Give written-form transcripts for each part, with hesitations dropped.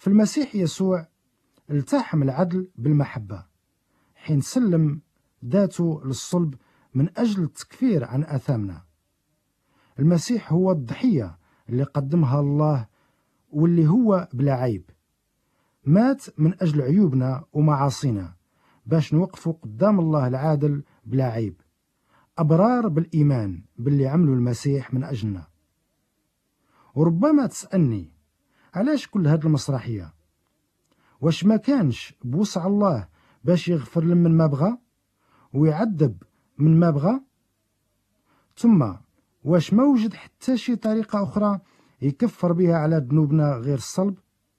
في المسيح يسوع التحم العدل بالمحبة حين سلم ذاته للصلب من أجل التكفير عن آثامنا. المسيح هو الضحية اللي قدمها الله واللي هو بلا عيب، مات من أجل عيوبنا ومعاصينا باش نوقفوا قدام الله العادل بلا عيب، أبرار بالإيمان باللي عمله المسيح من أجلنا. وربما تسألني علاش كل هذه المسرحية؟ واش ما كانش بوسع الله باش يغفر لمن ما بغى ويعذب من ما بغى؟ ثم واش ما وجد حتى شي طريقة أخرى يكفر بها على ذنوبنا غير الصلب؟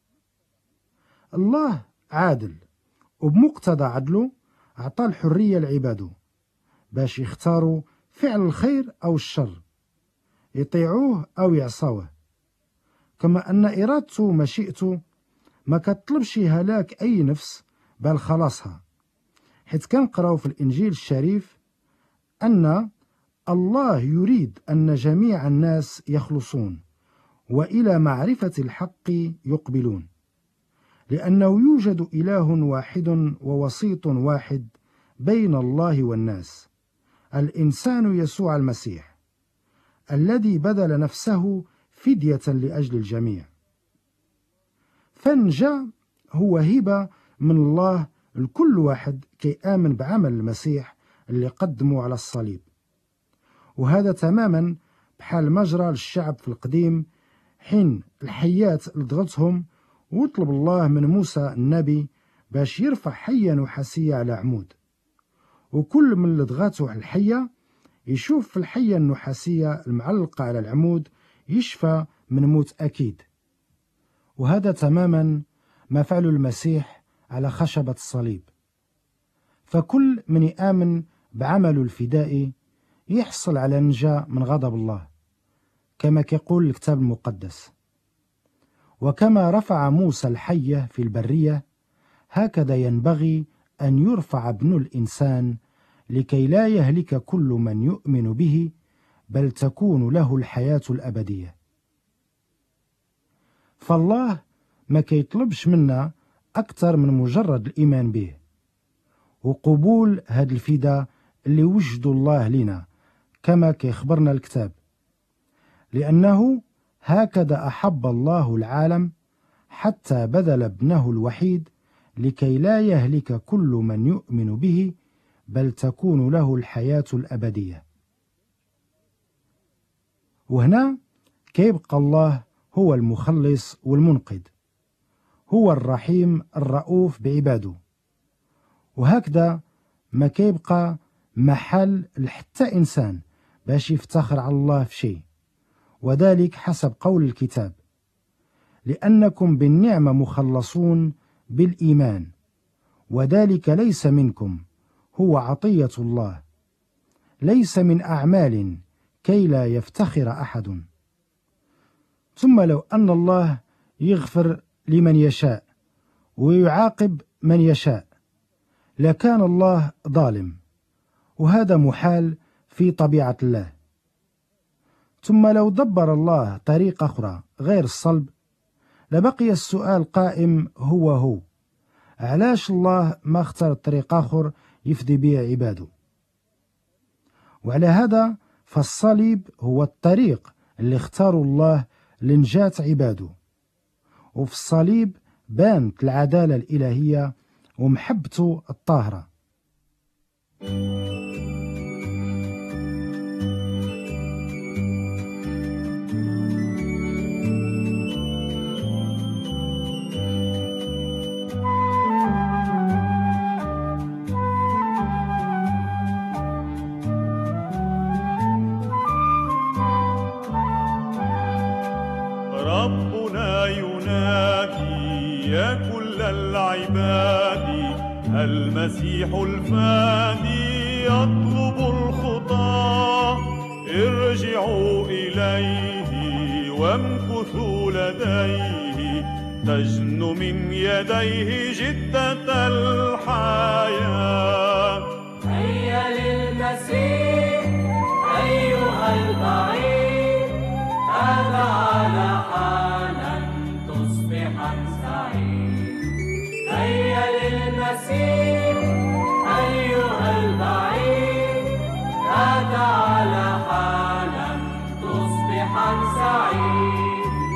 الله عادل، وبمقتضى عدله أعطى الحرية لعباده باش يختاروا فعل الخير أو الشر، يطيعوه أو يعصوه، كما أن إرادته ومشيئته ما كتطلبش هلاك أي نفس بل خلاصها، حيث كنقراو في الإنجيل الشريف أن الله يريد أن جميع الناس يخلصون وإلى معرفة الحق يقبلون، لأنه يوجد إله واحد ووسيط واحد بين الله والناس، الإنسان يسوع المسيح، الذي بذل نفسه فدية لأجل الجميع. فالنجاة هو هبة من الله لكل واحد كي آمن بعمل المسيح اللي قدمه على الصليب. وهذا تماما بحال ما جرى للشعب في القديم حين الحيات لدغتهم وطلب الله من موسى النبي باش يرفع حية نحاسية على عمود، وكل من لدغاته الحية يشوف في الحية النحاسية المعلقة على العمود يشفى من موت أكيد. وهذا تماما ما فعل المسيح على خشبة الصليب. فكل من يآمن بعمله الفدائي يحصل على نجاة من غضب الله، كما يقول الكتاب المقدس: وكما رفع موسى الحية في البرية هكذا ينبغي أن يرفع ابن الإنسان لكي لا يهلك كل من يؤمن به بل تكون له الحياة الأبدية. فالله ما كيطلبش منا أكثر من مجرد الإيمان به وقبول هذا الفداء اللي وجد الله لنا، كما كيخبرنا الكتاب: لأنه هكذا أحب الله العالم حتى بذل ابنه الوحيد لكي لا يهلك كل من يؤمن به بل تكون له الحياة الأبدية. وهنا كيبقى الله هو المخلص والمنقذ، هو الرحيم الرؤوف بعباده، وهكذا ما كيبقى محل لحتى إنسان باش يفتخر على الله في شيء، وذلك حسب قول الكتاب: لأنكم بالنعمة مخلصون بالإيمان، وذلك ليس منكم، هو عطية الله، ليس من أعمال كي لا يفتخر أحد. ثم لو أن الله يغفر لمن يشاء ويعاقب من يشاء لكان الله ظالم، وهذا محال في طبيعة الله. ثم لو دبر الله طريقة أخرى غير الصلب لبقي السؤال قائم: هو علاش الله ما اختار طريق آخر يفدي به عباده؟ وعلى هذا فالصليب هو الطريق اللي اختاره الله لنجاة عباده، وفي الصليب بانت العدالة الإلهية ومحبته الطاهرة. ربنا ينادي يا كل العباد، المسيح الفادي يطلب الخطى، ارجعوا إليه وامكثوا لديه، تجن من يديه جدة الحياة. هيا للمسيح أيها البعيد، هذا على حالا تصبح سعيد. هيا للمسيح أيها البعيد، تعال حالا تصبحا سعيد.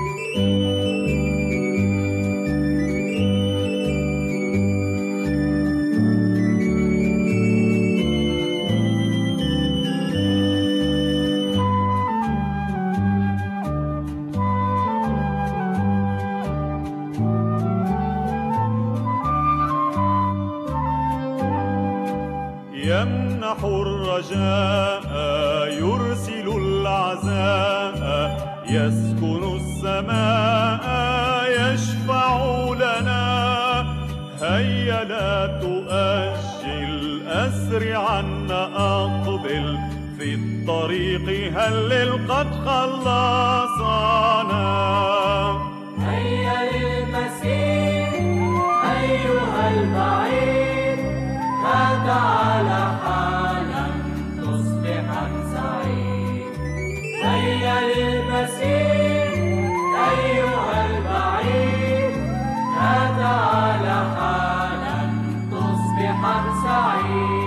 يمنح الرجاء يرسل العزاء، يسكن السماء يشفع لنا. هيا لا تؤجل أسرعا أقبل، في الطريق هلل قد خلصنا. هيا للمسيح أيها البعيد، تعال حالا تصبحا سعيد. هيا للمسيح أيها البعيد، تعال حالا تصبحا سعيد.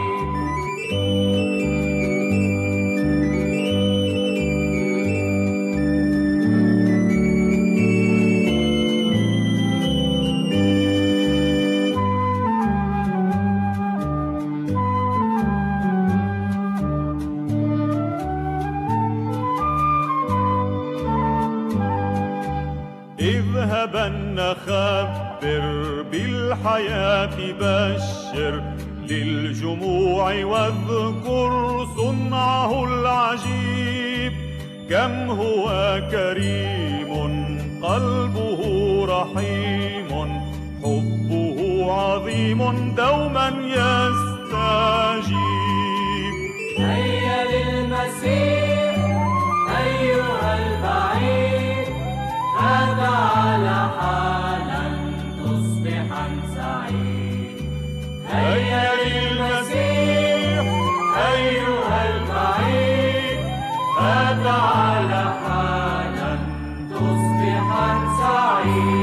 اذهبا نخبر بالحياة، بشر للجموع واذكر صنعه العجيب. كم هو كريم قلبه رحيم، حبه عظيم دوما يستجيب. هيا للمسيح أيها البعيد، تعال حالا تصبحا سعيد. هيا للمسيح أيها البعيد، تعال حالا تصبحا سعيد.